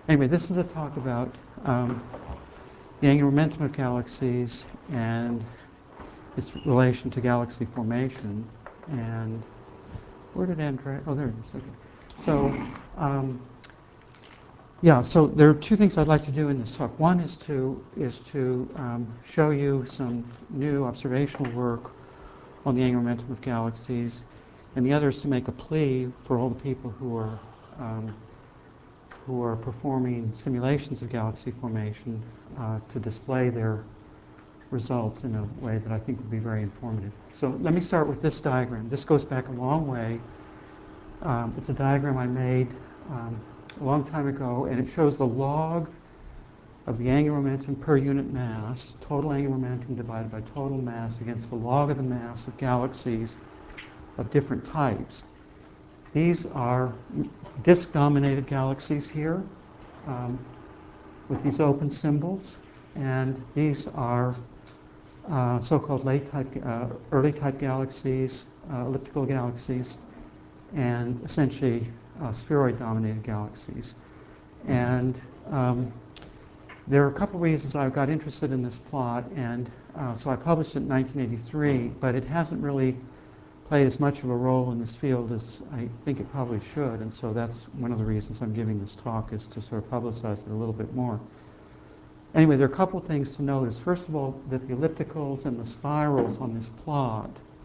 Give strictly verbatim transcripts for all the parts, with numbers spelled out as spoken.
Anyway, this is a talk about um, the angular momentum of galaxies and its relation to galaxy formation. And where did Andrea? Oh, there it is. Okay. So, um, yeah. So there are two things I'd like to do in this talk. One is to is to um, show you some new observational work on the angular momentum of galaxies, and the other is to make a plea for all the people who are um, who are performing simulations of galaxy formation uh, to display their results in a way that I think would be very informative. So let me start with this diagram. This goes back a long way. Um, it's a diagram I made um, a long time ago, and it shows the log of the angular momentum per unit mass, total angular momentum divided by total mass against the log of the mass of galaxies of different types. These are disk-dominated galaxies here um, with these open symbols, and these are uh, so-called late type, uh, early type galaxies, uh, elliptical galaxies, and essentially uh, spheroid-dominated galaxies. And um, there are a couple reasons I got interested in this plot, and uh, so I published it in nineteen eighty-three, but it hasn't really played as much of a role in this field as I think it probably should, and so that's one of the reasons I'm giving this talk, is to sort of publicize it a little bit more. Anyway, there are a couple things to notice. First of all, that the ellipticals and the spirals on this plot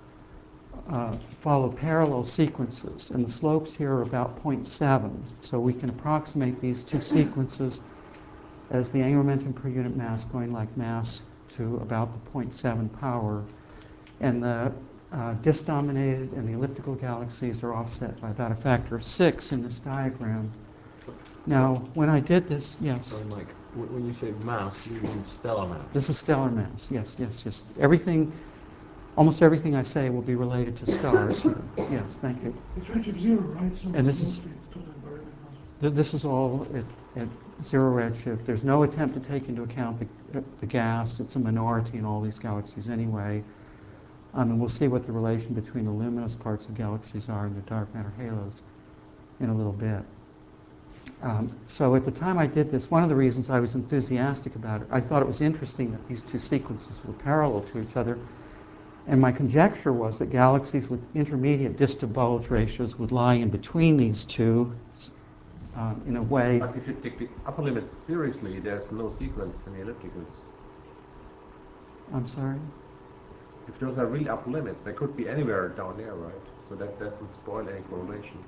uh, follow parallel sequences, and the slopes here are about zero point seven, so we can approximate these two sequences as the angular momentum per unit mass going like mass to about the zero point seven power, and the uh, disk-dominated and the elliptical galaxies are offset by about a factor of six in this diagram. Now, when I did this, yes? So, Mike, when you say mass, you mean stellar mass? This is stellar mass, yes, yes, yes. Everything, almost everything I say will be related to stars here. Yes, thank you. It's redshift zero, right? So And this is, total environment. th- this is all at, at zero redshift. There's no attempt to take into account the, the gas. It's a minority in all these galaxies anyway. Um, and we'll see what the relation between the luminous parts of galaxies are and the dark matter halos in a little bit. Um, so at the time I did this, one of the reasons I was enthusiastic about it, I thought it was interesting that these two sequences were parallel to each other. And my conjecture was that galaxies with intermediate disk-to-bulge ratios would lie in between these two uh, in a way. But if you take the upper limits seriously, there's no sequence in the ellipticals. I'm sorry? If those are really upper limits, they could be anywhere down there, right? So that, that would spoil any correlation.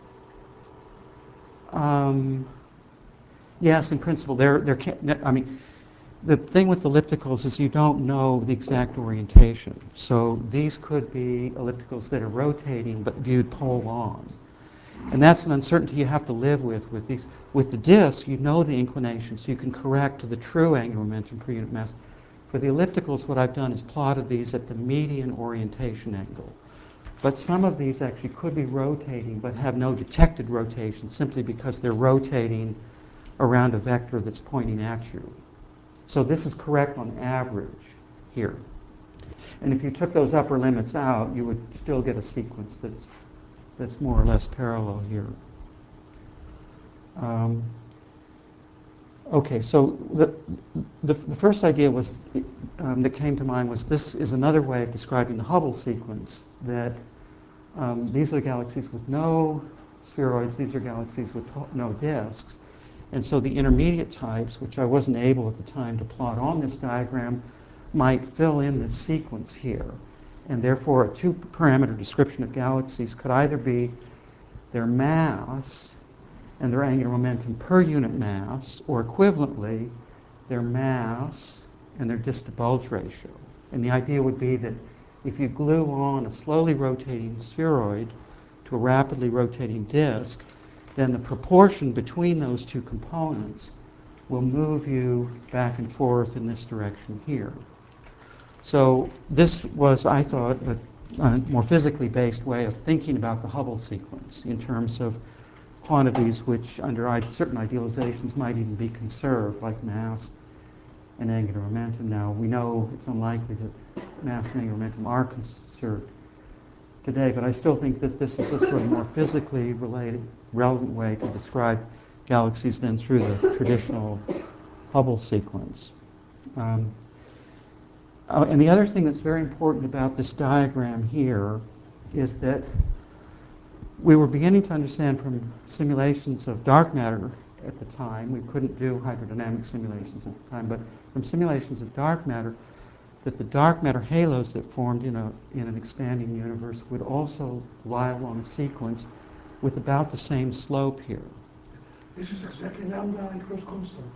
Um, yes, in principle, there, there can, I mean, the thing with ellipticals is you don't know the exact orientation. So these could be ellipticals that are rotating but viewed pole on. And that's an uncertainty you have to live with with these. With the disk, you know the inclination, so you can correct to the true angular momentum per unit mass. For the ellipticals, what I've done is plotted these at the median orientation angle. But some of these actually could be rotating but have no detected rotation simply because they're rotating around a vector that's pointing at you. So this is correct on average here. And if you took those upper limits out, you would still get a sequence that's, that's more or less parallel here. Um, okay, so the, the, the first idea was um, that came to mind was this is another way of describing the Hubble sequence, that um, these are galaxies with no spheroids, these are galaxies with no disks. And so the intermediate types, which I wasn't able at the time to plot on this diagram, might fill in this sequence here. And therefore, a two-parameter description of galaxies could either be their mass and their angular momentum per unit mass, or equivalently, their mass and their disk-to-bulge ratio. And the idea would be that if you glue on a slowly rotating spheroid to a rapidly rotating disk, then the proportion between those two components will move you back and forth in this direction here. So this was, I thought, a, a more physically based way of thinking about the Hubble sequence in terms of quantities which, under certain idealizations, might even be conserved, like mass and angular momentum. Now, we know it's unlikely that mass and angular momentum are conserved today, but I still think that this is a sort of more physically related, relevant way to describe galaxies than through the traditional Hubble sequence. Um, uh, and the other thing that's very important about this diagram here is that we were beginning to understand from simulations of dark matter at the time, we couldn't do hydrodynamic simulations at the time, but from simulations of dark matter, that the dark matter halos that formed in, a, in an expanding universe would also lie along a sequence with about the same slope here. This is exactly lambda equals constant.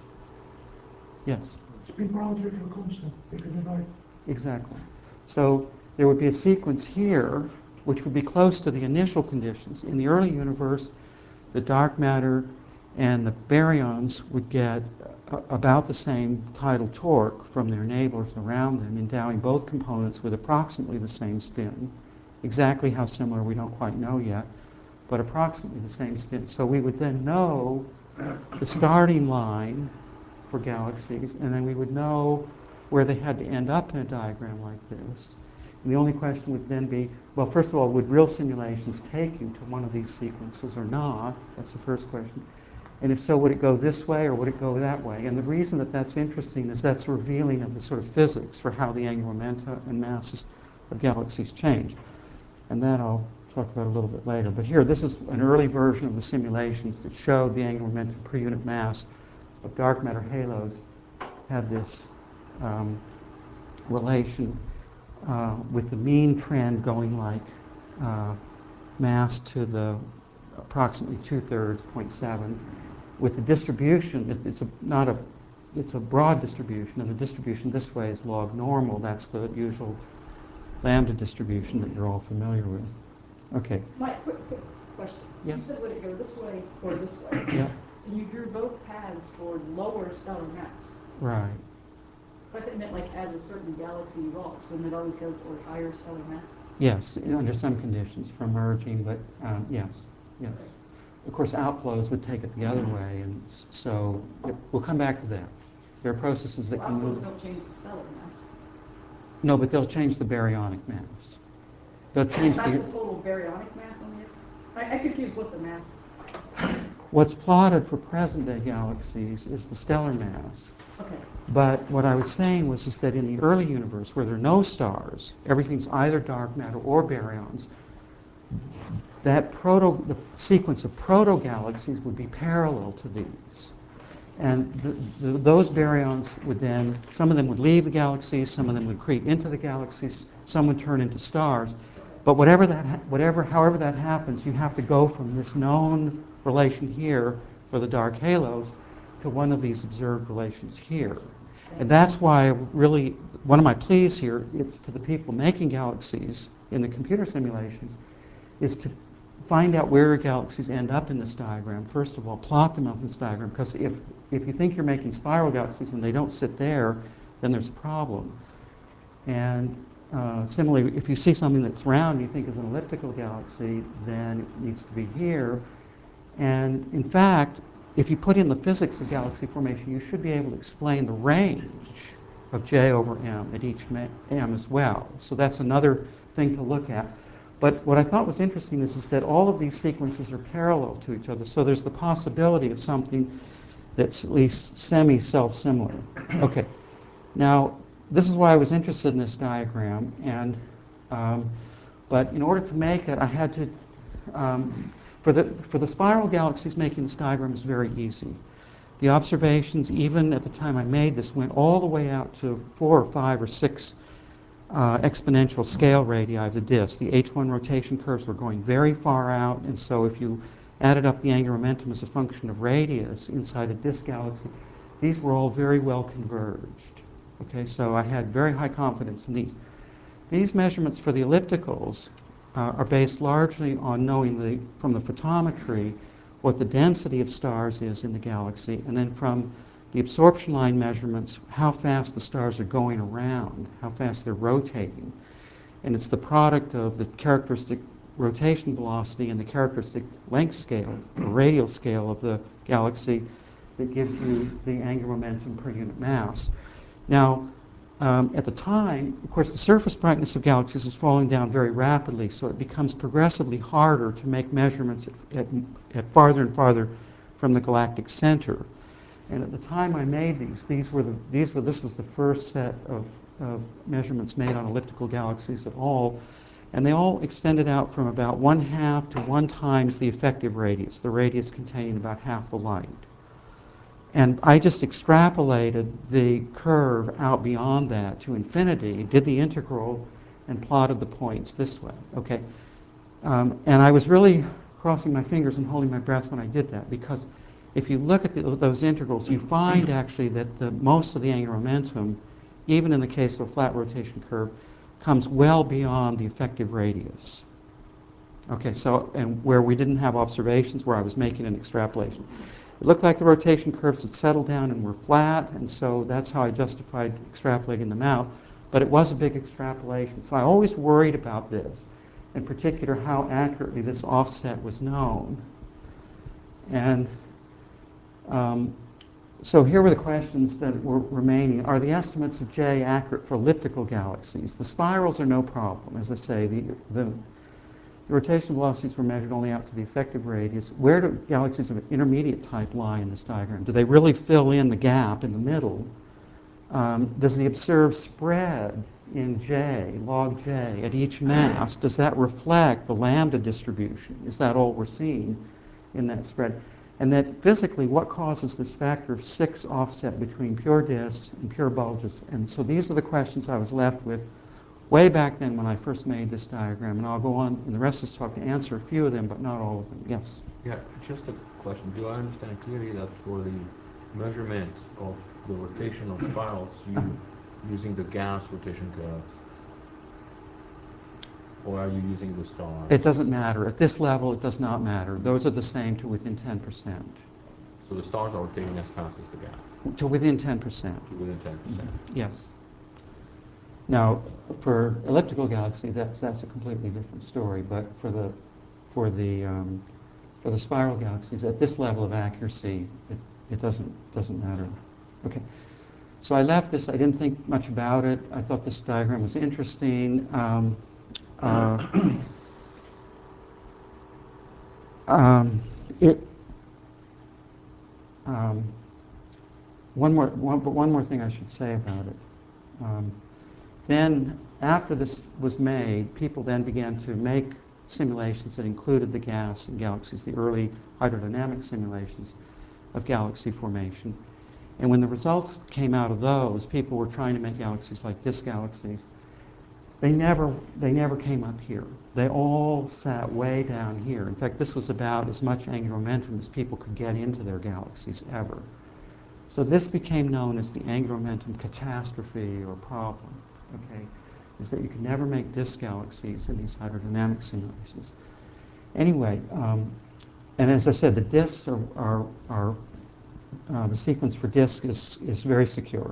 Yes, Spin parameter equals constant. You can divide. exactly. So there would be a sequence here which would be close to the initial conditions. In the early universe, the dark matter and the baryons would get a- about the same tidal torque from their neighbors around them, endowing both components with approximately the same spin. Exactly how similar we don't quite know yet, but approximately the same spin. So we would then know the starting line for galaxies, and then we would know where they had to end up in a diagram like this. And the only question would then be, well, first of all, would real simulations take you to one of these sequences or not? That's the first question. And if so, would it go this way or would it go that way? And the reason that that's interesting is that's revealing of the sort of physics for how the angular momenta and masses of galaxies change. And that I'll talk about a little bit later. But here, this is an early version of the simulations that showed the angular momentum per unit mass of dark matter halos had this um, relation uh, with the mean trend going like uh, mass to the approximately two-thirds, zero point seven, with the distribution, it, it's a, not a, it's a broad distribution, and the distribution this way is log normal. That's the usual lambda distribution that you're all familiar with. Okay. Mike, quick, quick question. Yeah. You said would it go this way or this way? Yeah. And you drew both paths toward lower stellar mass. Right. I thought it meant like as a certain galaxy evolves, wouldn't it always go toward higher stellar mass? Yes, under some conditions for merging, but um, yes, yes. Of course, outflows would take it the other way, and s- so it, we'll come back to that. There are processes that Well, can outflows move. don't change the stellar mass. No, but they'll change the baryonic mass. They'll change That's the. the total baryonic mass on the X? I, I confused what the mass. What's plotted for present-day galaxies is the stellar mass. Okay. But what I was saying was is that in the early universe, where there are no stars, everything's either dark matter or baryons, that proto, the sequence of proto-galaxies would be parallel to these. And the, the, those baryons would then, some of them would leave the galaxies, some of them would creep into the galaxies, some would turn into stars. But whatever that, whatever, however that happens, you have to go from this known relation here for the dark halos to one of these observed relations here. And that's why really, one of my pleas here is to the people making galaxies in the computer simulations is to find out where galaxies end up in this diagram. First of all, plot them up in this diagram, because if, if you think you're making spiral galaxies and they don't sit there, then there's a problem. And uh, similarly, if you see something that's round you think is an elliptical galaxy, then it needs to be here. And in fact, if you put in the physics of galaxy formation, you should be able to explain the range of J over M at each M as well. So that's another thing to look at. But what I thought was interesting is, is that all of these sequences are parallel to each other. So there's the possibility of something that's at least semi-self-similar. Okay. Now, this is why I was interested in this diagram. And, um, but in order to make it, I had to, um, for the, for the spiral galaxies, making this diagram is very easy. The observations, even at the time I made this, went all the way out to four or five or six uh, exponential scale radii of the disk. The H one rotation curves were going very far out, and so if you added up the angular momentum as a function of radius inside a disk galaxy, these were all very well converged. Okay, so I had very high confidence in these. These measurements for the ellipticals uh, are based largely on knowing the, from the photometry what the density of stars is in the galaxy, and then from the absorption line measurements, how fast the stars are going around, how fast they're rotating. And it's the product of the characteristic rotation velocity and the characteristic length scale, or radial scale of the galaxy that gives you the angular momentum per unit mass. Now, um, at the time, of course, the surface brightness of galaxies is falling down very rapidly, so it becomes progressively harder to make measurements at, at, at farther and farther from the galactic center. And at the time I made these, these were the, these were, this was the first set of, of measurements made on elliptical galaxies at all. And they all extended out from about one half to one times the effective radius, the radius containing about half the light. And I just extrapolated the curve out beyond that to infinity, did the integral, and plotted the points this way. Okay, um, and I was really crossing my fingers and holding my breath when I did that, because if you look at the, those integrals, you find actually that the, most of the angular momentum, even in the case of a flat rotation curve, comes well beyond the effective radius. Okay, so, and where we didn't have observations, where I was making an extrapolation. It looked like the rotation curves had settled down and were flat, and so that's how I justified extrapolating them out. But it was a big extrapolation. So I always worried about this, in particular how accurately this offset was known. And um, so here were the questions that were remaining. Are the estimates of J accurate for elliptical galaxies? The spirals are no problem. As I say, the, the The rotational velocities were measured only out to the effective radius. Where do galaxies of an intermediate type lie in this diagram? Do they really fill in the gap in the middle? Um, does the observed spread in J, log J, at each mass, does that reflect the lambda distribution? Is that all we're seeing in that spread? And that physically, what causes this factor of six offset between pure disks and pure bulges? And so these are the questions I was left with way back then when I first made this diagram, and I'll go on in the rest of this talk to answer a few of them, but not all of them. Yes? Yeah, just a question. Do I understand clearly that for the measurement of the rotation of spirals, you using the gas rotation curve? Or are you using the stars? It doesn't matter. At this level, it does not matter. Those are the same to within ten percent. So the stars are rotating as fast as the gas? To within ten percent. To within ten percent? Yes. Now, for elliptical galaxy, that's that's a completely different story. But for the for the um, for the spiral galaxies, at this level of accuracy, it, it doesn't doesn't matter. Okay. So I left this. I didn't think much about it. I thought this diagram was interesting. Um, uh, um, it. Um, one more one, but one more thing I should say about it. Um, Then, after this was made, people then began to make simulations that included the gas in galaxies, the early hydrodynamic simulations of galaxy formation. And when the results came out of those, people were trying to make galaxies like disk galaxies. They never, they never came up here. They all sat way down here. In fact, this was about as much angular momentum as people could get into their galaxies ever. So this became known as the angular momentum catastrophe or problem. Okay, is that you can never make disk galaxies in these hydrodynamic simulations. Anyway, um, and as I said, the disks are, are, are uh, the sequence for disk is, is very secure.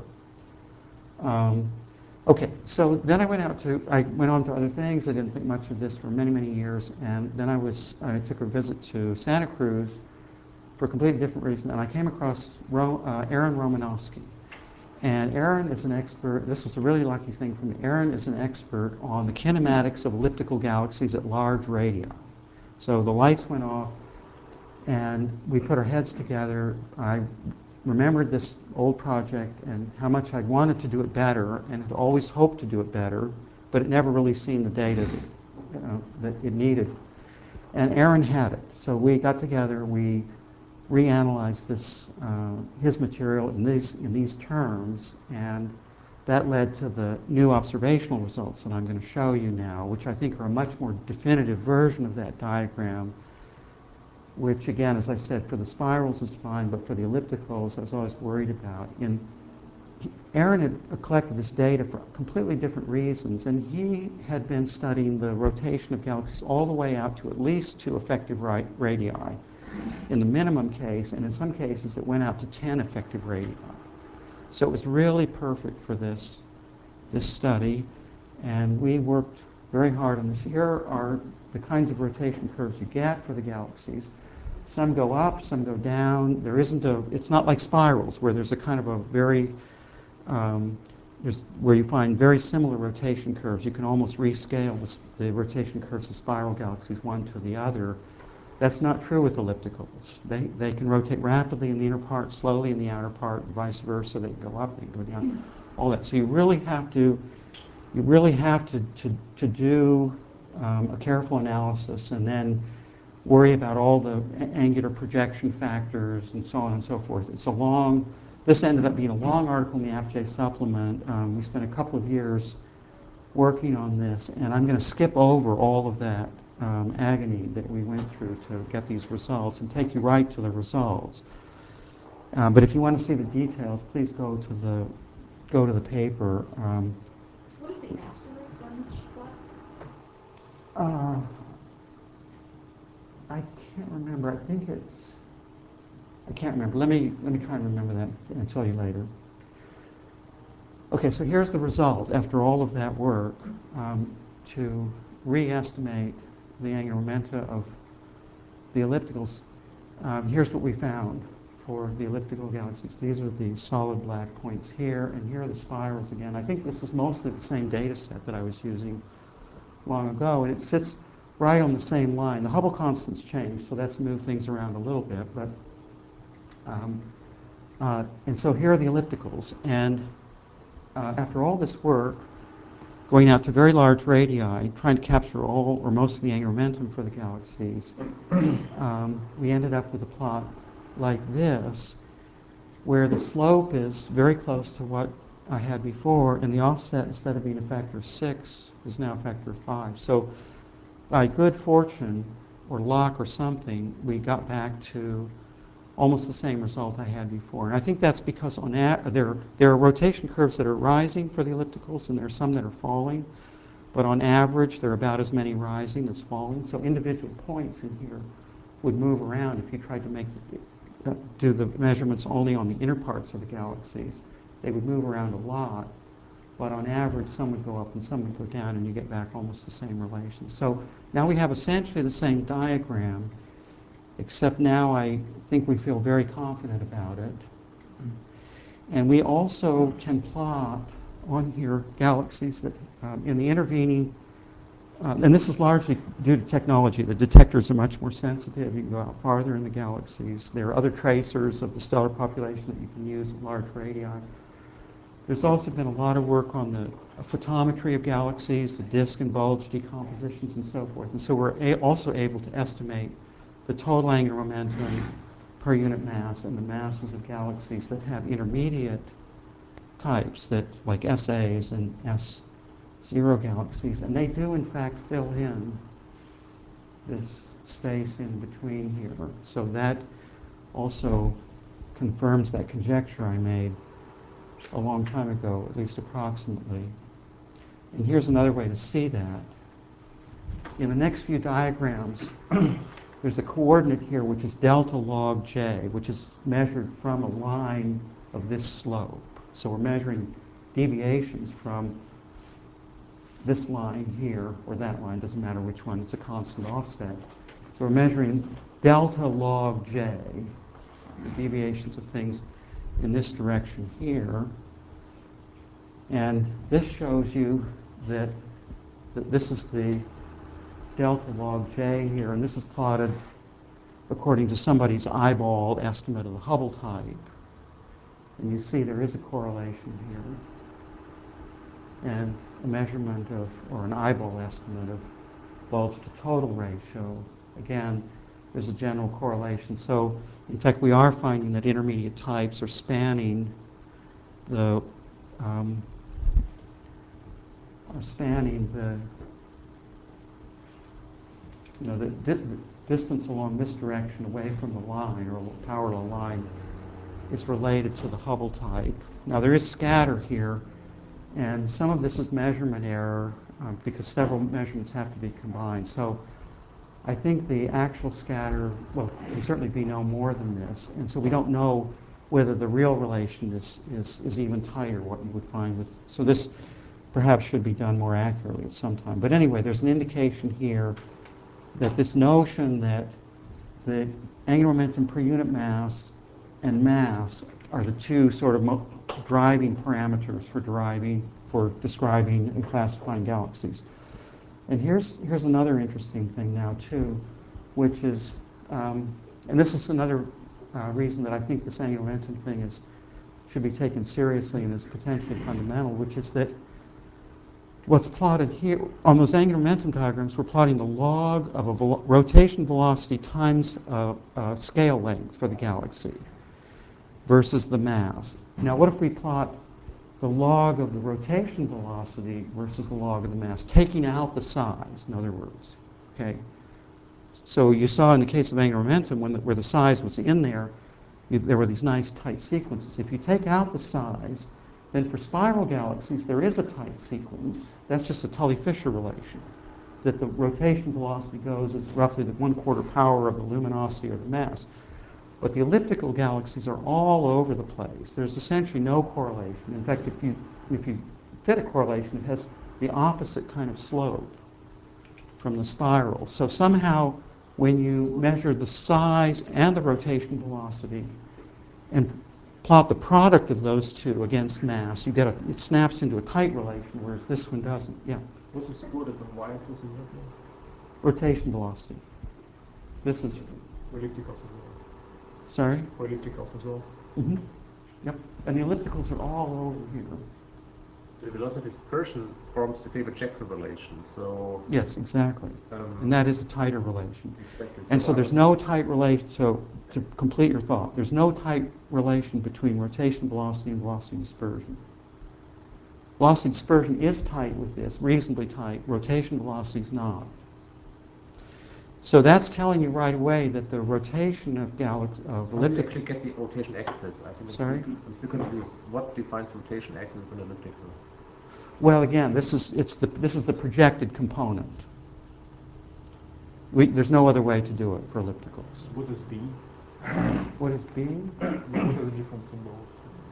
Um, okay, so then I went out to, I went on to other things. I didn't think much of this for many, many years, and then I was, I took a visit to Santa Cruz for a completely different reason, and I came across Ro, uh, Aaron Romanowski. And Aaron is an expert, this was a really lucky thing for me, Aaron is an expert on the kinematics of elliptical galaxies at large radii. So the lights went off, and we put our heads together. I remembered this old project and how much I'd wanted to do it better, and had always hoped to do it better, but it never really seen the data that, uh, that it needed. And Aaron had it. So we got together, we reanalyzed this, uh, his material in these, in these terms, and that led to the new observational results that I'm going to show you now, which I think are a much more definitive version of that diagram, which again, as I said, for the spirals is fine, but for the ellipticals, I was always worried about. And he, Aaron had collected this data for completely different reasons, and he had been studying the rotation of galaxies all the way out to at least two effective radii in the minimum case, and in some cases it went out to ten effective radii. So it was really perfect for this, this study, and we worked very hard on this. Here are the kinds of rotation curves you get for the galaxies. Some go up, some go down. There isn't a, it's not like spirals where there's a kind of a very, um, there's, where you find very similar rotation curves. You can almost rescale the, the rotation curves of spiral galaxies one to the other. That's not true with ellipticals. They, they can rotate rapidly in the inner part, slowly in the outer part, and vice versa. They can go up, they can go down, all that. So you really have to, you really have to, to, to do um, a careful analysis and then worry about all the angular projection factors and so on and so forth. It's a long, this ended up being a long article in the AppJ supplement. Um, we spent a couple of years working on this, and I'm going to skip over all of that um, agony that we went through to get these results and take you right to the results. Uh, but if you want to see the details, please go to the go to the paper. Um, What is the asterisks on each plot? uh, I can't remember. I think it's. I can't remember. Let me let me try and remember that and tell you later. Okay, so here's the result after all of that work um, to re-estimate the angular momenta of the ellipticals. Um, here's what we found for the elliptical galaxies. These are the solid black points here, and here are the spirals again. I think this is mostly the same data set that I was using long ago, and it sits right on the same line. The Hubble constants changed, so that's moved things around a little bit, but um, uh, and so here are the ellipticals, and uh, after all this work, going out to very large radii, trying to capture all or most of the angular momentum for the galaxies, um, we ended up with a plot like this, where the slope is very close to what I had before, and the offset, instead of being a factor of six, is now a factor of five. So by good fortune, or luck or something, we got back to almost the same result I had before. And I think that's because on a, there, there are rotation curves that are rising for the ellipticals, and there are some that are falling. But on average, there are about as many rising as falling. So individual points in here would move around if you tried to make the, uh, do the measurements only on the inner parts of the galaxies. They would move around a lot. But on average, some would go up and some would go down, and you get back almost the same relations. So now we have essentially the same diagram, except now I think we feel very confident about it. And we also can plot on here galaxies that um, in the intervening, uh, and this is largely due to technology. The detectors are much more sensitive. You can go out farther in the galaxies. There are other tracers of the stellar population that you can use at large radii. There's also been a lot of work on the photometry of galaxies, the disk and bulge decompositions, and so forth. And so we're a- also able to estimate the total angular momentum per unit mass and the masses of galaxies that have intermediate types, that like S As and S zero galaxies. And they do, in fact, fill in this space in between here. So that also confirms that conjecture I made a long time ago, at least approximately. And here's another way to see that. In the next few diagrams, there's a coordinate here which is delta log j, which is measured from a line of this slope. So we're measuring deviations from this line here, or that line, doesn't matter which one, it's a constant offset. So we're measuring delta log j, the deviations of things in this direction here. And this shows you that, that this is the delta log j here, and this is plotted according to somebody's eyeball estimate of the Hubble type. And you see there is a correlation here, and a measurement of, or an eyeball estimate of bulge to total ratio. Again, there's a general correlation. So, in fact, we are finding that intermediate types are spanning the um, are spanning the you know the, di the distance along this direction away from the line, or power law line, is related to the Hubble type. Now there is scatter here, and some of this is measurement error um, because several measurements have to be combined. So I think the actual scatter, well, can certainly be no more than this, and so we don't know whether the real relation is, is, is even tighter, what you would find with, so this perhaps should be done more accurately at some time. But anyway, there's an indication here that this notion that the angular momentum per unit mass and mass are the two sort of mo driving parameters for deriving, for describing and classifying galaxies. And here's, here's another interesting thing now, too, which is um, and this is another uh, reason that I think this angular momentum thing is should be taken seriously and is potentially fundamental, which is that what's plotted here on those angular momentum diagrams, we're plotting the log of a vel- rotation velocity times uh, uh, scale length for the galaxy versus the mass. Now, what if we plot the log of the rotation velocity versus the log of the mass, taking out the size, in other words? Okay. So you saw in the case of angular momentum, when the, where the size was in there, you, there were these nice tight sequences. If you take out the size, then for spiral galaxies, there is a tight sequence. That's just a Tully-Fisher relation, that the rotation velocity goes as roughly the one-quarter power of the luminosity or the mass. But the elliptical galaxies are all over the place. There's essentially no correlation. In fact, if you, if you fit a correlation, it has the opposite kind of slope from the spiral. So somehow, when you measure the size and the rotation velocity and plot the product of those two against mass, you get a, it snaps into a tight relation, whereas this one doesn't. Yeah. What is plotted on y-axis exactly? Rotation velocity. This is, Ellipticals as well. sorry? For ellipticals as well. Mm-hmm. Yep. And the ellipticals are all over here. So the velocity dispersion forms the Faber-Jackson relation. So Yes, exactly. um, And that is a tighter relation. exactly. And so I there's was- no tight relation, so to complete your thought, there's no tight relation between rotation velocity and velocity dispersion. Velocity dispersion is tight with this, reasonably tight. Rotation velocity is not. So that's telling you right away that the rotation of galaxy of How do you elliptic. actually get the rotation axis? I think it's Sorry? still- I'm still confused. What defines rotation axis of an elliptical? Well, again, this is it's the this is the projected component. We, there's no other way to do it for ellipticals. What is B? What is B? What are the different symbols?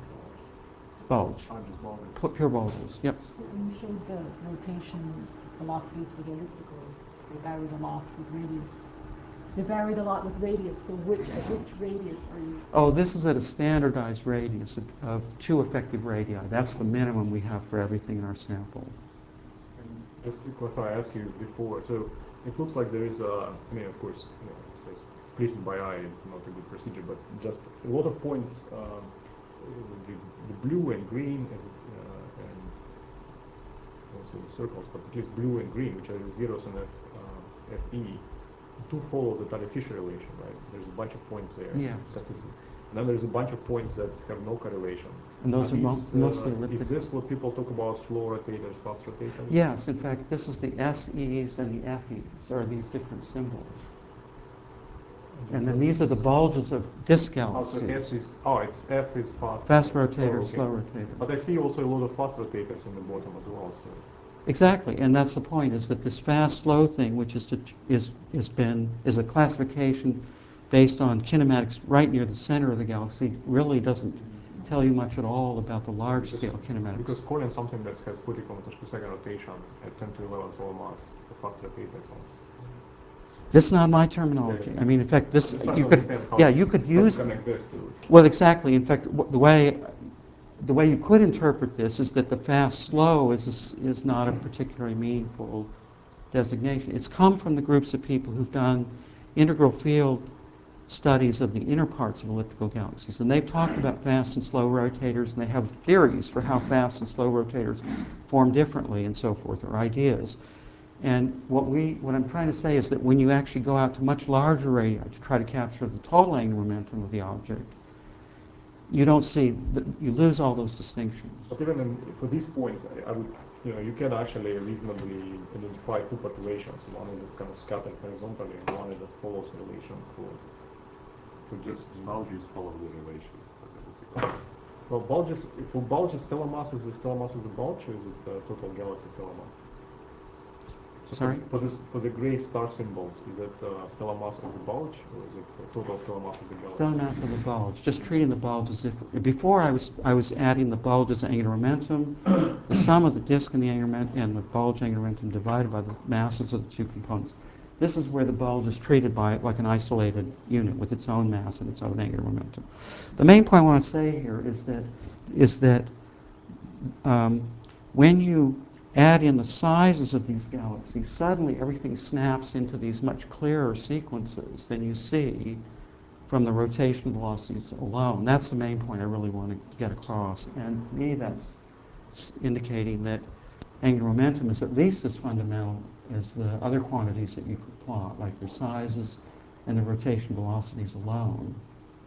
Bulge. I'm just bothered. Pu- Pure bulges. Yep. So when you showed the rotation velocities for the ellipticals, they varied a lot with radius. They varied a lot with radius, so which, at which radius are you? Oh, this is at a standardized radius of, of two effective radii. That's the minimum we have for everything in our sample. And just to clarify, I asked you before, so it looks like there is a, I mean, of course, you know, it's splitting by eye is not a good procedure, but just a lot of points, um, the, the blue and green is, uh, and also the circles, but at least blue and green, which are the zeros in F, uh, F E, do follow the Tully-Fisher relation, right? There's a bunch of points there. Yes. That is, and then there's a bunch of points that have no correlation. And those are mo- these, mostly uh, elliptic. Is this what people talk about, slow rotators, fast rotators? Yes, in fact, this is the S Es and the F Es, are these different symbols. And then these are the bulges of disk Oh, so S galaxies. is, oh, it's F is fast. Fast Oh, rotator, okay. slow rotator. But I see also a lot of fast rotators in the bottom as well, so. Exactly, and that's the point, is that this fast-slow thing, which is, to, is, is, been, is a classification based on kinematics right near the center of the galaxy, really doesn't tell you much at all about the large-scale kinematics. Because calling something that has forty kilometers per second rotation at ten to eleven solar mass, a fast rotator sounds. This is not my terminology. Yeah. I mean, in fact, this, Just trying you to could, understand how yeah, to- you could how to use, connect this to. well, exactly. In fact, w- the way, the way you could interpret this is that the fast-slow is, a s is not a particularly meaningful designation. It's come from the groups of people who've done integral field studies of the inner parts of elliptical galaxies, and they've talked about fast and slow rotators, and they have theories for how fast and slow rotators form differently and so forth, or ideas. And what we, what I'm trying to say is that when you actually go out to much larger radii to try to capture the total angular momentum of the object, you don't see, the, you lose all those distinctions. But even in, for these points, I, I would, you know, you can actually reasonably identify two populations. One is that kind of scattered horizontally, and one is that follows relation for, for just. Boundaries follow the relation. Well, bulges, for bulges, stellar mass, is the stellar mass of the bulge, or is it the total galaxy stellar mass? So Sorry? For, for, this, for the gray star symbols, is it uh, stellar mass of the bulge, or is it the total stellar mass of the galaxy? Stellar mass of the bulge, just treating the bulge as if, before I was, I was adding the bulge as angular momentum, the sum of the disk and the angular momentum, and the bulge angular momentum divided by the masses of the two components. This is where the bulge is treated by like an isolated unit with its own mass and its own angular momentum. The main point I want to say here is that, is that um, when you add in the sizes of these galaxies, suddenly everything snaps into these much clearer sequences than you see from the rotation velocities alone. That's the main point I really want to get across. And to me, that's indicating that angular momentum is at least as fundamental as the other quantities that you could plot, like their sizes and the rotation velocities alone.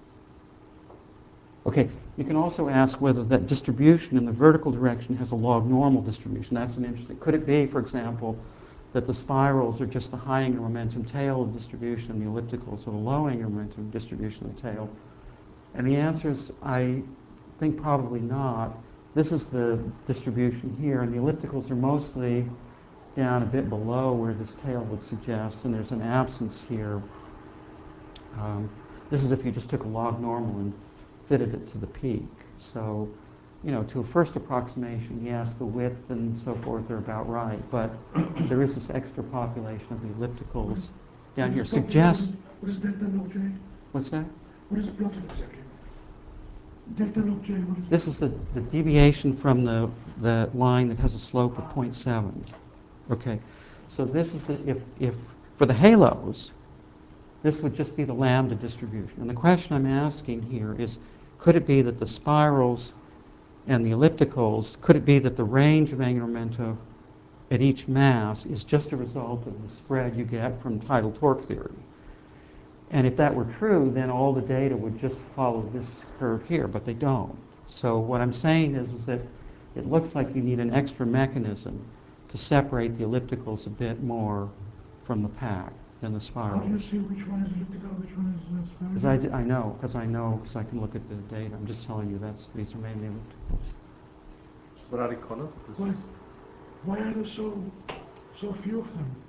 Okay, you can also ask whether that distribution in the vertical direction has a log normal distribution. That's an interesting. Could it be, for example, that the spirals are just the high angular momentum tail of distribution and the ellipticals are the low angular momentum distribution of the tail? And the answer is, I think probably not. This is the distribution here, and the ellipticals are mostly down a bit below where this tail would suggest, and there's an absence here. Um, this is if you just took a log normal and fitted it to the peak. So, you know, to a first approximation, yes, the width and so forth are about right, but there is this extra population of the ellipticals down here. Suggests. What is delta log J? What's that? What is it plotted exactly? Delta log J, what is This is the, the deviation from the, the line that has a slope of zero point seven. Okay, so this is the, if, if, for the halos, this would just be the lambda distribution. And the question I'm asking here is, could it be that the spirals and the ellipticals, could it be that the range of angular momentum at each mass is just a result of the spread you get from tidal torque theory? And if that were true, then all the data would just follow this curve here, but they don't. So what I'm saying is, is that it looks like you need an extra mechanism to separate the ellipticals a bit more from the pack than the How do you spirals. see which one is elliptical, which one is uh, spiral? Because I, d- I know, because I know, because I can look at the data. I'm just telling you that's these are mainly ellipticals. Sporadic colors? This Why, is- why are there so, so few of them?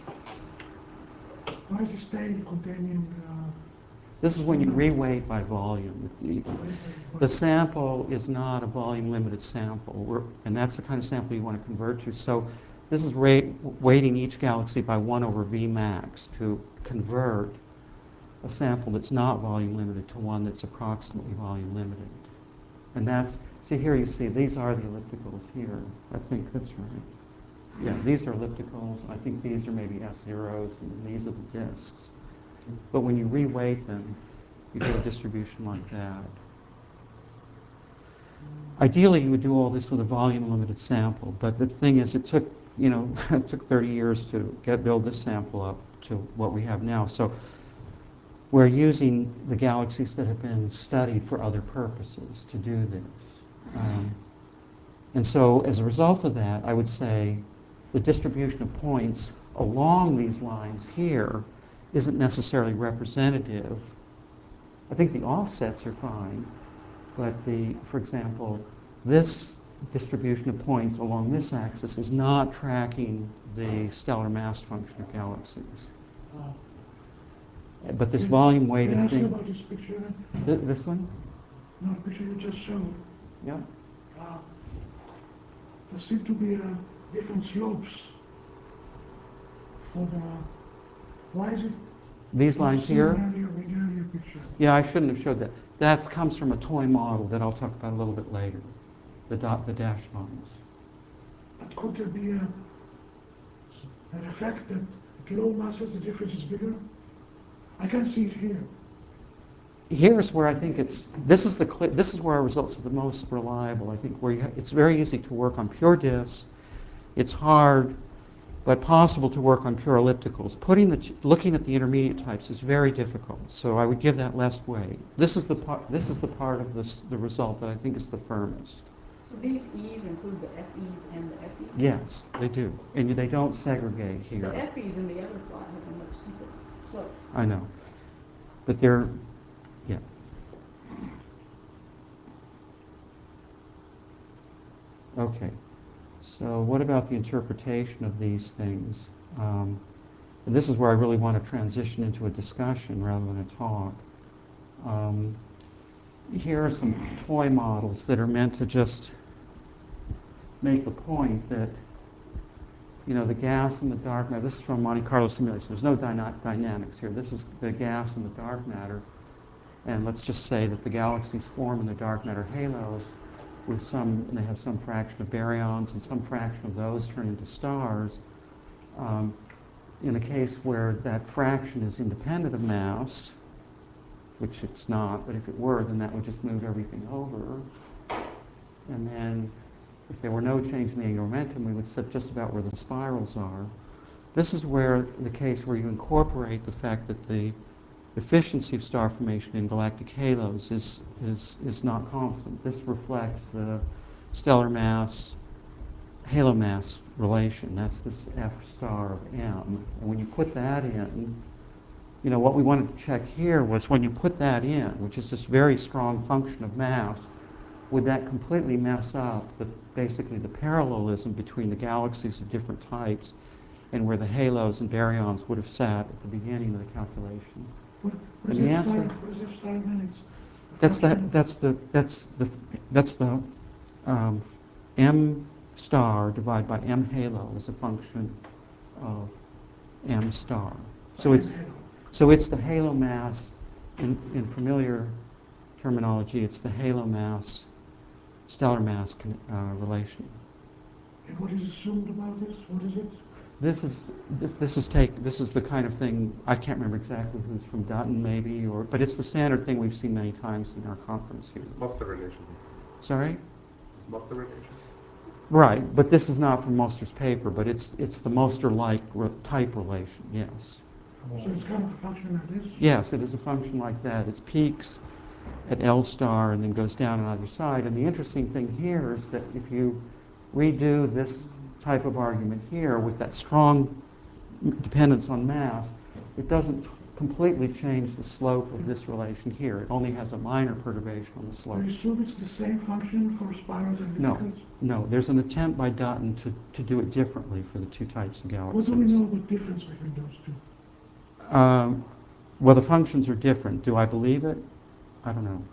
Why is this tail containing uh, This is when you reweight by volume. The, the sample is not a volume limited sample, We're, and that's the kind of sample you want to convert to. So this is rate, weighting each galaxy by one over V max to convert a sample that's not volume limited to one that's approximately volume limited. And that's, see here you see, these are the ellipticals here. I think that's right. Yeah, these are ellipticals. I think these are maybe S zeros, and these are the disks. But when you reweight them, you get a distribution like that. Ideally, you would do all this with a volume-limited sample, but the thing is, it took, you know, it took thirty years to get build this sample up to what we have now. So we're using the galaxies that have been studied for other purposes to do this. Um, and so as a result of that, I would say the distribution of points along these lines here isn't necessarily representative. I think the offsets are fine, but the, for example, this distribution of points along this axis is not tracking the stellar mass function of galaxies. uh, But this Can- volume Can I weighted ask you thing, about this picture? th- this one? No, the picture you just showed. Yeah. Uh, there seem to be uh, different slopes for the. Why is it? These not lines seen here? In earlier, in the earlier picture. Yeah, I shouldn't have showed that. That comes from a toy model that I'll talk about a little bit later, the dot, the dashed lines. But could there be a, an effect that at low masses the difference is bigger? I can see it here. Here's where I think it's, this is the cli- this is where our results are the most reliable. I think where you ha- it's very easy to work on pure diffs. It's hard, but possible to work on pure ellipticals. Putting the t- looking at the intermediate types is very difficult. So I would give that less weight. This is the part. This is the part of this the result that I think is the firmest. So these E's include the F Es and the S Es? Yes, they do, and they don't segregate The here. F Es in the other plot have a much steeper slope. I know, but they're, yeah. Okay, so what about the interpretation of these things? Um, and this is where I really want to transition into a discussion rather than a talk. Um, here are some toy models that are meant to just make the point that, you know, the gas and the dark matter, this is from Monte Carlo simulation, there's no dyna- dynamics here. This is the gas and the dark matter. And let's just say that the galaxies form in the dark matter halos. with some, and they have some fraction of baryons, and some fraction of those turn into stars. Um, in a case where that fraction is independent of mass, which it's not, but if it were, then that would just move everything over. And then if there were no change in the angular momentum, we would sit just about where the spirals are. This is where the case where you incorporate the fact that the efficiency of star formation in galactic halos is, is, is not constant. This reflects the stellar mass, halo mass relation. That's this F star of M. And when you put that in, you know, what we wanted to check here was when you put that in, which is this very strong function of mass, would that completely mess up the, basically the parallelism between the galaxies of different types and where the halos and baryons would have sat at the beginning of the calculation? What, what And is the F star, answer- what is F star again? It's a That's function the, that's the, that's the, that's the um, M star divided by M halo is a function of M star. So of it's, halo. so it's the halo mass, in, in familiar terminology, it's the halo mass, stellar mass con, uh, relation. And what is assumed about this? What is it? This is this, this is take this is the kind of thing, I can't remember exactly who's from Dutton maybe, or but it's the standard thing we've seen many times in our conference here. It's Moster relations. Sorry? It's Moster relations. Right, but this is not from Moster's paper, but it's it's the Moster-like re- type relation. Yes. So it's kind of a function like this? Yes, it is a function like that. It's peaks at L star and then goes down on either side. And the interesting thing here is that if you redo this type of argument here with that strong dependence on mass, it doesn't completely change the slope of this relation here. It only has a minor perturbation on the slope. I assume it's the same function for spirals and No, ellipticals? no. There's an attempt by Dutton to, to do it differently for the two types of What galaxies. do we know about the difference between those two? Um, well, the functions are different. Do I believe it? I don't know.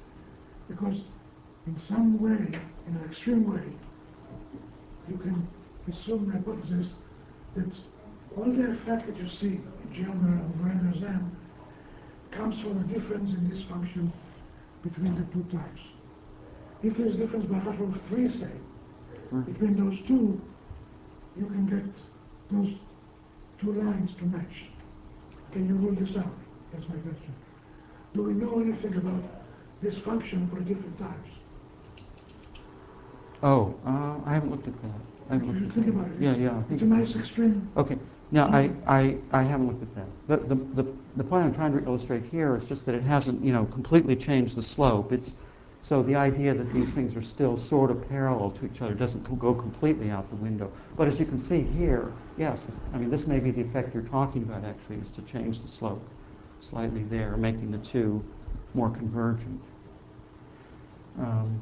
Because in some way, in an extreme way, you can assume the hypothesis that all the effect that you see in Gelner and Render's M comes from a difference in this function between the two types. If there's difference by a factor of three, say, Mm. between those two, you can get those two lines to match. Can you rule this out? That's my question. Do we know anything about this function for different types? Oh, uh, I haven't looked at that. I haven't You looked should at think that. about it. Yeah, It's- yeah. I think It's a nice extreme. Okay. Now, I, I, I haven't looked at that. The, the, the, the point I'm trying to illustrate here is just that it hasn't, you know, completely changed the slope. It's, so the idea that these things are still sort of parallel to each other doesn't co- go completely out the window. But as you can see here, yes, it's- I mean, this may be the effect you're talking about, actually, is to change the slope slightly there, making the two more convergent. Um,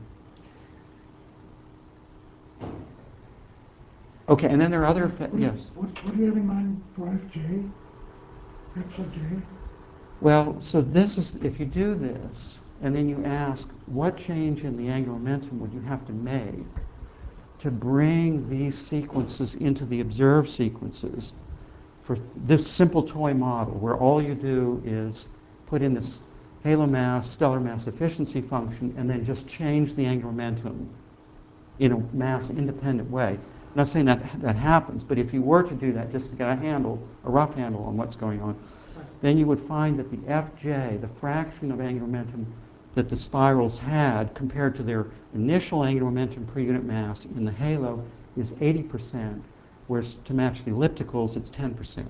okay, and then there are other effects, What, yes. what, what do you have in mind for F J? F sub J? Well, so this is, if you do this, and then you ask, what change in the angular momentum would you have to make to bring these sequences into the observed sequences for this simple toy model, where all you do is put in this halo mass, stellar mass efficiency function, and then just change the angular momentum in a mass-independent way. I'm not saying that that happens, but if you were to do that just to get a handle, a rough handle on what's going on, then you would find that the F J, the fraction of angular momentum that the spirals had compared to their initial angular momentum per unit mass in the halo is eighty percent, whereas to match the ellipticals, it's ten percent.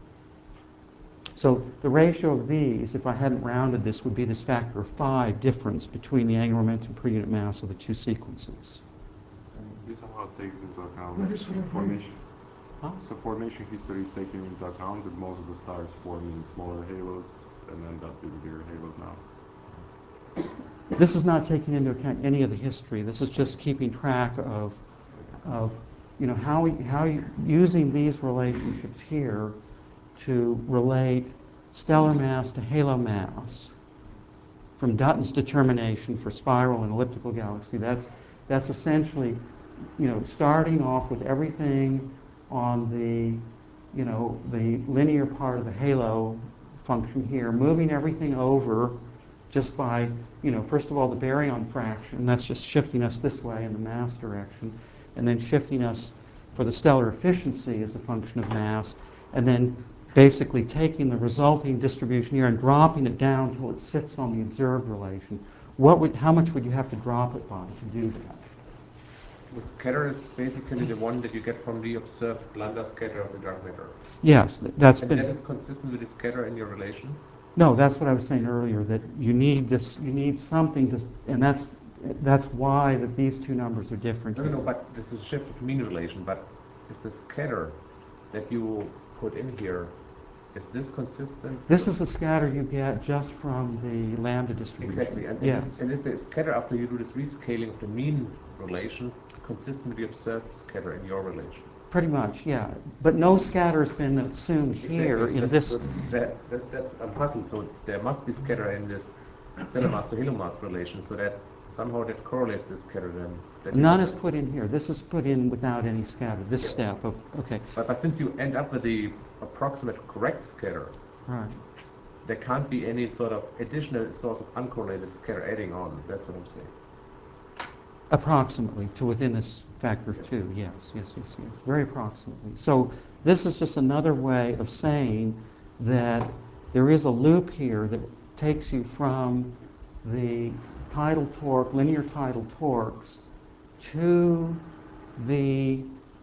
So the ratio of these, if I hadn't rounded this, would be this factor of five difference between the angular momentum per unit mass of the two sequences. This somehow takes into account What is for the formation. Huh? So formation history is taking into account that most of the stars form in smaller halos and end up in bigger halos now. This is not taking into account any of the history. This is just keeping track of, of you know, how, we, how you, using these relationships here to relate stellar mass to halo mass from Dutton's determination for spiral and elliptical galaxy. That's, that's essentially, you know, starting off with everything on the, you know, the linear part of the halo function here, moving everything over just by, you know, first of all, the baryon fraction, that's just shifting us this way in the mass direction, and then shifting us for the stellar efficiency as a function of mass, and then basically taking the resulting distribution here and dropping it down until it sits on the observed relation. What would, how much would you have to drop it by to do that? The scatter is basically the one that you get from the observed lambda scatter of the dark matter. Yes, th- that's And been... that is consistent with the scatter in your relation? No, that's what I was saying earlier, that you need this, you need something to, and that's, that's why that these two numbers are different. No, no, no, but this is a shift to mean relation, but is the scatter that you put in here, is this consistent? This is the scatter you get just from the lambda distribution. Exactly, and, and, yes. is, and is the scatter after you do this rescaling of the mean relation consistent with the observed scatter in your relation? Pretty much, yeah. But no scatter has been assumed here Exactly. So in that's, this. That, that, that's a puzzle. So there must be scatter in this stellar mass to halo mass relation, so that somehow that correlates this scatter then. That you None get. is put in here. This is put in without any scatter. This Yes. step of okay. But, but since you end up with the approximate correct scatter, Right. there can't be any sort of additional source of uncorrelated scatter adding on. That's what I'm saying. Approximately to within this factor of two. Yes, yes, yes, yes. Very approximately. So this is just another way of saying that there is a loop here that takes you from the tidal torque, linear tidal torques, to the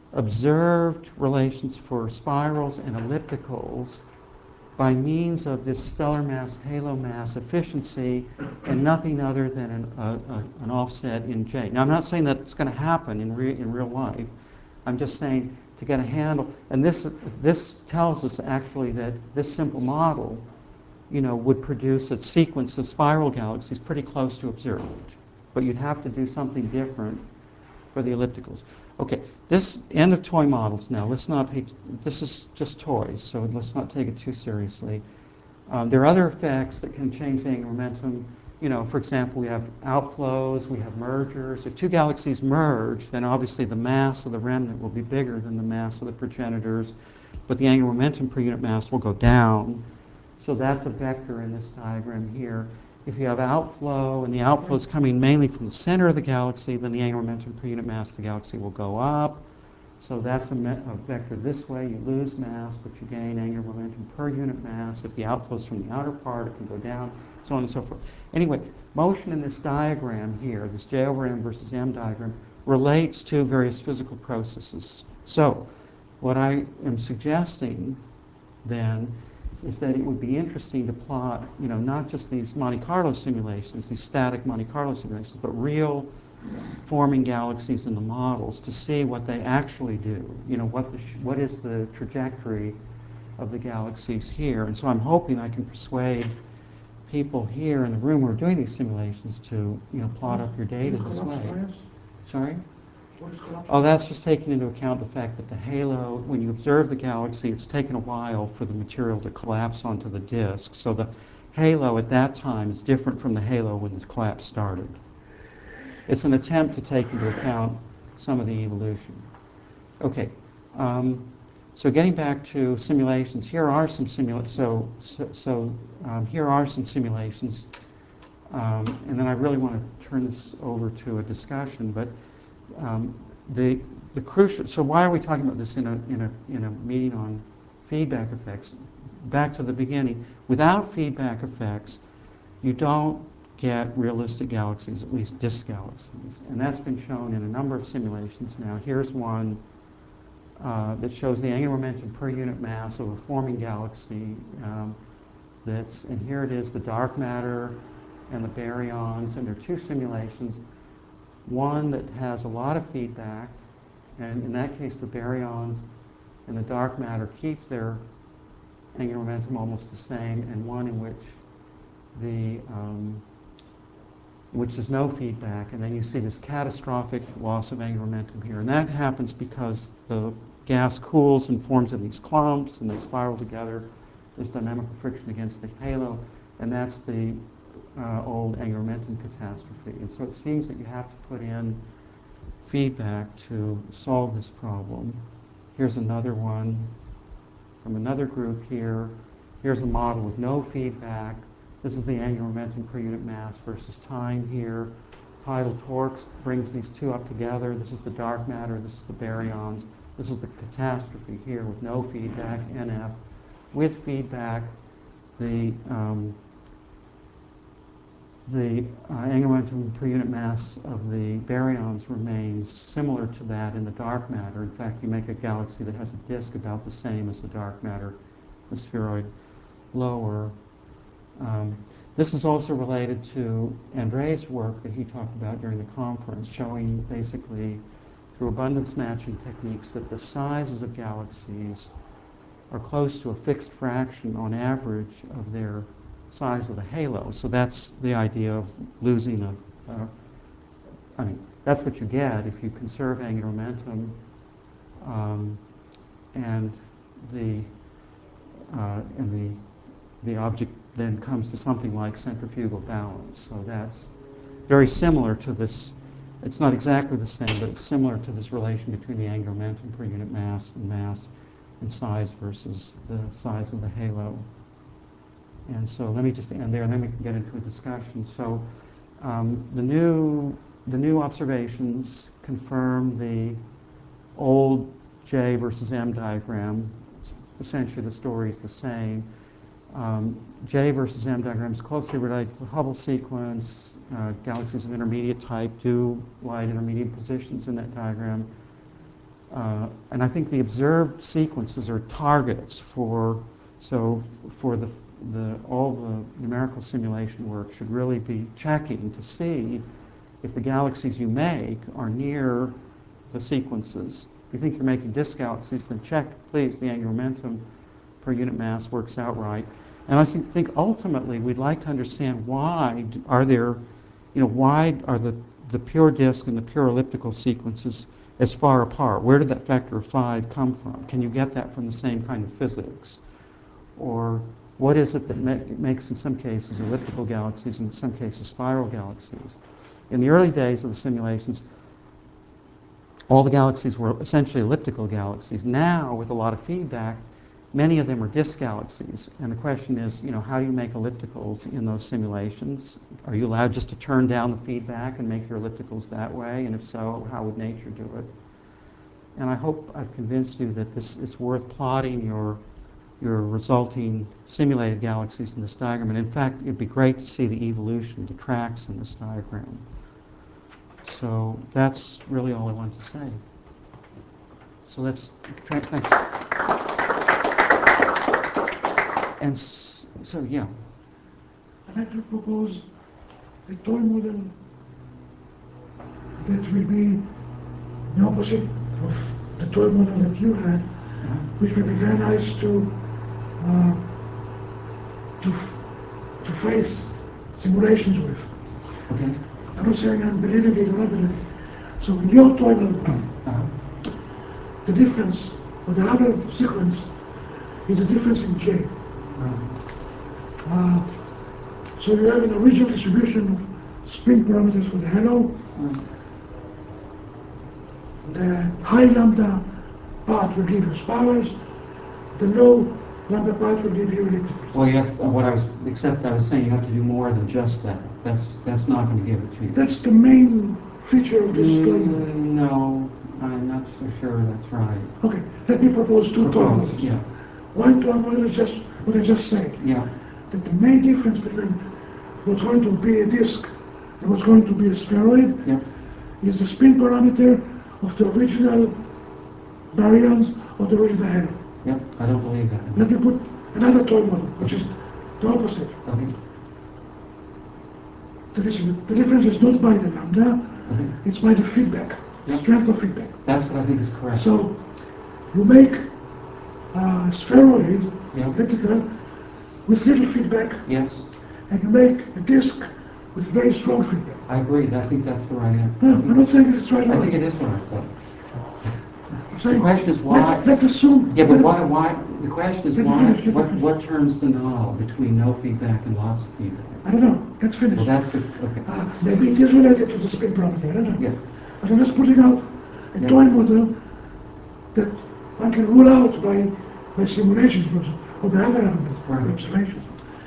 observed relations for spirals and ellipticals by means of this stellar mass halo mass efficiency and nothing other than an, a, a, an offset in J. Now I'm not saying that it's going to happen in, re, in real life. I'm just saying to get a handle, and this this tells us actually that this simple model, you know, would produce a sequence of spiral galaxies pretty close to observed. But you'd have to do something different for the ellipticals. Okay, this end of toy models now. Let's not pay, this is just toys, so let's not take it too seriously. Um, there are other effects that can change the angular momentum. You know, for example, we have outflows, we have mergers. If two galaxies merge, then obviously the mass of the remnant will be bigger than the mass of the progenitors, but the angular momentum per unit mass will go down. So that's a vector in this diagram here. If you have outflow, and the outflow is coming mainly from the center of the galaxy, then the angular momentum per unit mass of the galaxy will go up. So that's a, a vector this way. You lose mass, but you gain angular momentum per unit mass. If the outflow is from the outer part, it can go down, so on and so forth. Anyway, motion in this diagram here, this J over M versus M diagram, relates to various physical processes. So what I am suggesting then is that it would be interesting to plot, you know, not just these Monte Carlo simulations, these static Monte Carlo simulations, but real forming galaxies in the models to see what they actually do. You know, what the sh what is the trajectory of the galaxies here? And so I'm hoping I can persuade people here in the room who are doing these simulations to, you know, plot up your data this way. Sorry? Oh, that's just taking into account the fact that the halo, when you observe the galaxy, it's taken a while for the material to collapse onto the disk. So the halo at that time is different from the halo when the collapse started. It's an attempt to take into account some of the evolution. Okay, um, so getting back to simulations, here are some simulations. So, so, so um, here are some simulations, um, and then I really want to turn this over to a discussion. But Um, the the crucial. So why are we talking about this in a in a in a meeting on feedback effects? Back to the beginning. Without feedback effects, you don't get realistic galaxies, at least disk galaxies, and that's been shown in a number of simulations. Now here's one uh, that shows the angular momentum per unit mass of a forming galaxy. Um, that's and here it is, the dark matter and the baryons, and there are two simulations. One that has a lot of feedback, and in that case the baryons and the dark matter keep their angular momentum almost the same, and one in which the um, in which there's no feedback, and then you see this catastrophic loss of angular momentum here. And that happens because the gas cools and forms in these clumps, and they spiral together. There's dynamical friction against the halo, and that's the Uh, old angular momentum catastrophe. And so it seems that you have to put in feedback to solve this problem. Here's another one from another group here. Here's a model with no feedback, This is the angular momentum per unit mass versus time here. Tidal torques brings these two up together. This is the dark matter, this is the baryons. This is the catastrophe here with no feedback, N F. With feedback, the um, the uh, angular momentum per unit mass of the baryons remains similar to that in the dark matter. In fact, you make a galaxy that has a disk about the same as the dark matter, the spheroid lower. Um, this is also related to Andre's work that he talked about during the conference, showing basically through abundance matching techniques that the sizes of galaxies are close to a fixed fraction on average of their size of the halo. So that's the idea of losing a, a I mean, that's what you get if you conserve angular momentum, um, and the uh, and the the object then comes to something like centrifugal balance. So that's very similar to this. It's not exactly the same, but it's similar to this relation between the angular momentum per unit mass and mass and size versus the size of the halo. And so let me just end there, and then we can get into a discussion. So um, the new the new observations confirm the old J versus M diagram. Essentially, the story is the same. Um, J versus M diagram is closely related to the Hubble sequence. Uh, galaxies of intermediate type do lie at intermediate positions in that diagram. Uh, and I think the observed sequences are targets for, so for the, the, all the numerical simulation work should really be checking to see if the galaxies you make are near the sequences. If you think you're making disk galaxies, then check, please, the angular momentum per unit mass works out right. And I think ultimately we'd like to understand why are there, you know, why are the, the pure disk and the pure elliptical sequences as far apart? Where did that factor of five come from? Can you get that from the same kind of physics? Or what is it that ma- makes, in some cases, elliptical galaxies, and in some cases, spiral galaxies? In the early days of the simulations, all the galaxies were essentially elliptical galaxies. Now, with a lot of feedback, many of them are disk galaxies. And the question is, you know, how do you make ellipticals in those simulations? Are you allowed just to turn down the feedback and make your ellipticals that way? And if so, how would nature do it? And I hope I've convinced you that this it's worth plotting your your resulting simulated galaxies in this diagram. And in fact, it'd be great to see the evolution of the tracks in this diagram. So that's really all I want to say. So let's try, thanks. And so, yeah. I'd like to propose a toy model that will be the opposite of the toy model that you had, uh-huh. which will be very nice to uh, to to face simulations with. Okay. I'm not saying I'm believing it or not believing it. So in your toy model, uh-huh. the difference of the Hubble sequence is the difference in J. Uh-huh. Uh, so you have an original distribution of spin parameters for the halo. Uh-huh. The high lambda part will give you spirals. The low lambda part will give you ellipticals. Well, you have, what I was, except I was saying you have to do more than just that. That's that's not going to give it to you. That's the main feature of this toy model. Mm, no, I'm not so sure that's right. Okay, let me propose two toy models. Yeah. One toy model is just what I just said. Yeah. That the main difference between what's going to be a disk and what's going to be a spheroid yeah. is the spin parameter of the original baryons or the original halo. Yep, I don't believe that. Let me put another toy model, which is the opposite. Okay. The, the difference is not by the lambda, okay. it's by the feedback, yep. strength of feedback. That's what I think is correct. So you make a spheroid, yep. elliptical, with little feedback. Yes. And you make a disk with very strong feedback. I agree. I think that's the right answer. No, I'm not saying it's right or I wrong. think it is right. But I'm saying, the question is why. Let's, let's assume. Yeah, but why? Why? The question is why? Finish, what? What turns the knob between no feedback and lots of feedback? I don't know. Let's finish. Well, that's the okay. Uh, maybe it is related to the spin parameter. I don't know. Yeah. But I'm just putting out a yeah. toy model that one can rule out by by simulations or by other elements, right. by observations.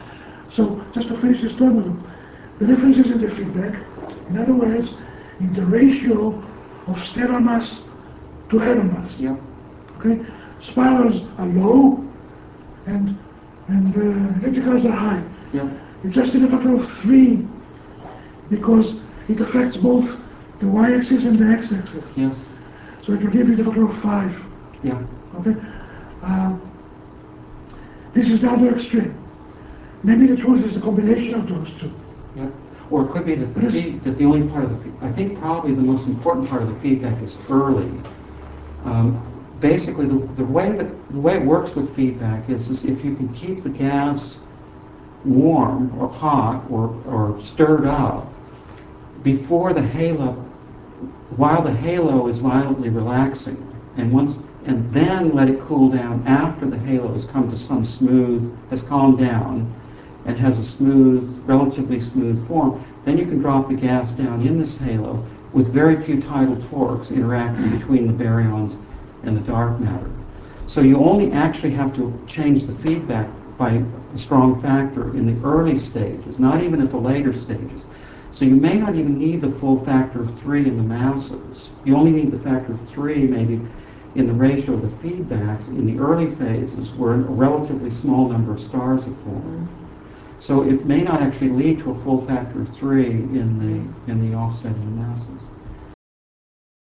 So just to finish this thought with them, the difference is in the feedback. In other words, in the ratio of stellar mass to halo mass. Yep. Okay, spirals are low, and and uh, ellipticals are high. Yep. You just need a factor of three because it affects both the y-axis and the x-axis. Yes. So it will give you the factor of five. Yeah. Okay. Um, this is the other extreme. Maybe the truth is the combination of those two. Yeah. Or it could be that the, feed, that the only part of the, fe- I think probably the most important part of the feedback is early. Um, basically, the, the way that the way it works with feedback is, is if you can keep the gas warm or hot or, or stirred up before the halo, while the halo is violently relaxing, and once and then let it cool down after the halo has come to some smooth, has calmed down, and has a smooth, relatively smooth form, then you can drop the gas down in this halo with very few tidal torques interacting between the baryons and the dark matter. So you only actually have to change the feedback by a strong factor in the early stages, not even at the later stages. So you may not even need the full factor of three in the masses. You only need the factor of three maybe in the ratio of the feedbacks in the early phases where a relatively small number of stars have formed. So it may not actually lead to a full factor of three in the in the offsetting masses.